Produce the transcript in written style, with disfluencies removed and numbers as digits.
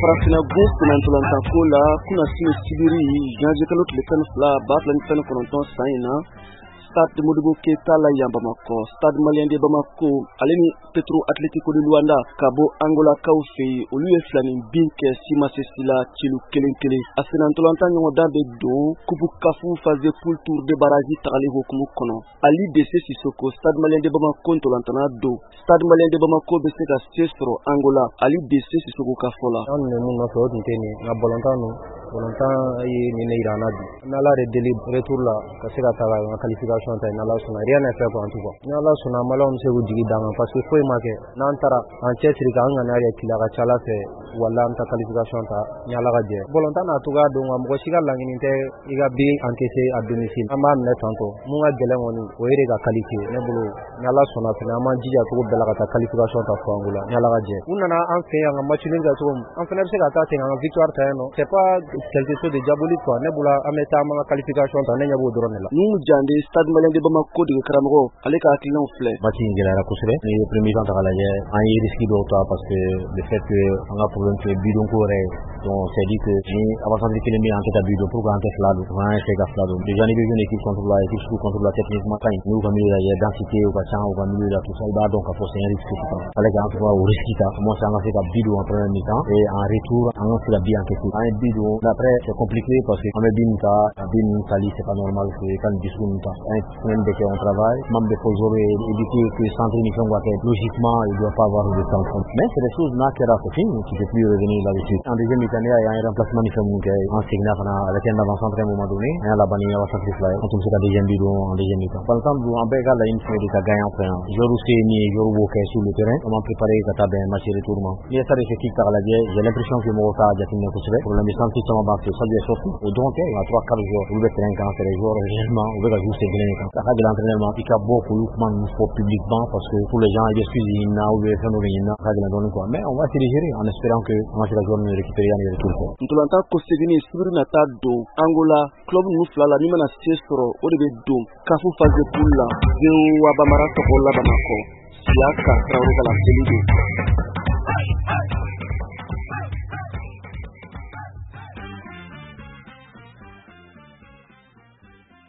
farafina gun kunantolanta ko la kuna sini sibiri janvier kalo tile 12 ba 2019 san in na Stade Modibo Keita la ya Bamako, Stade Malien de Bamako, aleni Petro Atletico de Luanda, Kabo Angola Kaufe, Olu Flani Binke Sima Cecila Chilu Kelenkele, Asenantolanta Nyoda de Do, Kubu Kafu Faze Poul Tour de Baraji Tarali Hokumu Kono, Ali DC Sissoko, Stade Malien de Bamako Ntolantana Do, Stade Malien de Bamako Beseka Sestro Angola, Ali DC Sissoko Kafola. On ne mun na so tinteni na bolantano volontan ni ne irana di nala de deli retour la kasira taga na qualification ta nala suna rien à faire en tout cas nala suna malon se wudi danga parce que foi make nantara en chetri ga ngana ya kilaga chala fe wala anta qualification ta nyala ga je volontan na tuga do ngam go siga langini te iga bi encaissé à domicile ama ne tanto munga gele ngoni o ire ga qualifié ne bulu nala suna fe na man jija to bela ga ta qualification ta fangula nyala ga je unana en fait nga match ninga to en fait se ga ta te nga victoire ta no c'est pas quelque chose de diabolique quoi nebula ameta ma qualification ta nenya bo doronela nous jande Stade Malien de Bamako de Karamogo ale ka client fleur bati ngela la kusure ni premier temps la je en risque do ta parce que le fait que on a problème que bidon coré donc c'est dit que ni avant de qu'il met en tête bidon pour quand flado va c'est ga flado déjà ni une équipe contre la équipe sous contre la techniquement quand nous comme il y a densité au bassin au milieu là tout ça il va donc à forcer un risque ale ga on va au risque ta comment ça on fait ga bidon en première mi-temps et en retour on fait la bien encaissé un bidon après c'est compliqué parce que on est bin sali c'est pas normal que quand discours un semaine de on travaille même des fois j'aurais évité que centre mission doit être logiquement il doit pas avoir de temps mais c'est des choses là qui a fait qui peut plus revenir là-dessus en deuxième mi-temps il y a un remplacement mission en signal avec un avant-centre à un moment donné et à la bannière va sacrifier quand on se deuxième bidon en deuxième mi-temps par exemple en bégal la une fois de gagner en fin jour aussi ni jour woké sur le terrain comment préparer ça ta bien match retour il y a ça des équipes par la guerre j'ai l'impression que Morota a déjà fini pour la mission qui sont en ça lui est sorti au donc il y a 3-4 jours vous êtes un cancer les jours réellement on veut juste gagner ça règle l'entraînement il y a beaucoup de sport publiquement parce que pour les gens ils suivent il n'a ou le faire nous n'a règle donne quoi mais on va se gérer en espérant que on va la journée récupérer et retour ntulanta ko sevini sibiri na ta do Angola club nous flala ni mana sestro o de do kafu faze pulla de wa bamara to bolla Bamako siaka traoré la